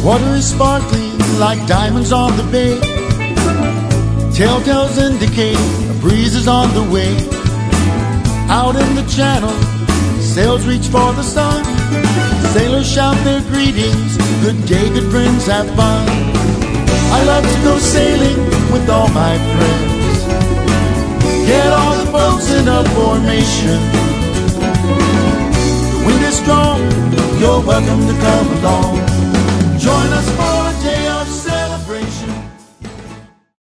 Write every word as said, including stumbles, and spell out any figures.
Water is sparkling like diamonds on the bay. Telltales indicate a breeze is on the way. Out in the channel, sails reach for the sun. Sailors shout their greetings, good day, good friends, have fun. I love to go sailing with all my friends. Get all the boats in a formation. The wind is strong, you're welcome to come along. Join us for a day.